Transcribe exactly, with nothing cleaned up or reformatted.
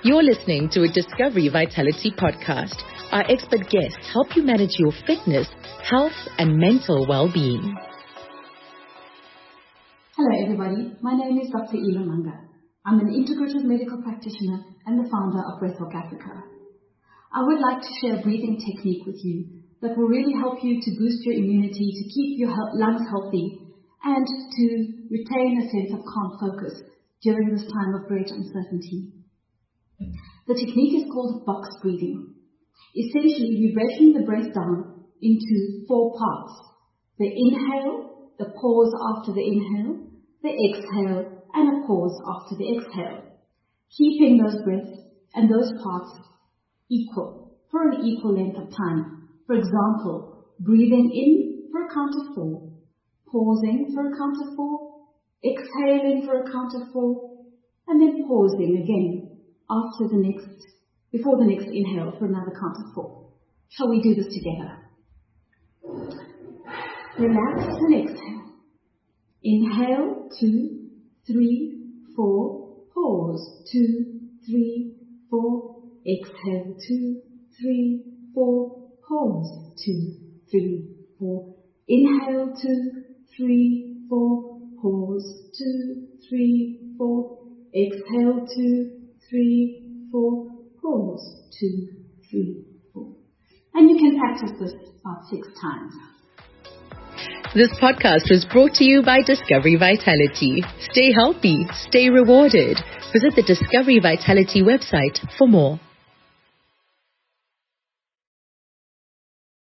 You're listening to a Discovery Vitality podcast. Our expert guests help you manage your fitness, health, and mental well-being. Hello everybody, my name is Doctor Ela Manga. I'm an integrative medical practitioner and the founder of Breathwork Africa. I would like to share a breathing technique with you that will really help you to boost your immunity, to keep your lungs healthy, and to retain a sense of calm focus during this time of great uncertainty. The technique is called box breathing. Essentially, we're breaking the breath down into four parts. The inhale, the pause after the inhale, the exhale, and a pause after the exhale. Keeping those breaths and those parts equal, for an equal length of time. For example, breathing in for a count of four, pausing for a count of four, exhaling for a count of four, and then pausing again after the next, before the next inhale for another count of four. Shall we do this together? Relax and exhale. Inhale, two, three, four, pause, two, three, four, exhale, two, three, four, pause, two, three, four, inhale, two, three, four, pause, two, three, four, exhale, two, three, four, pause, two, three, four. And you can practice this about six times. This podcast was brought to you by Discovery Vitality. Stay healthy, stay rewarded. Visit the Discovery Vitality website for more.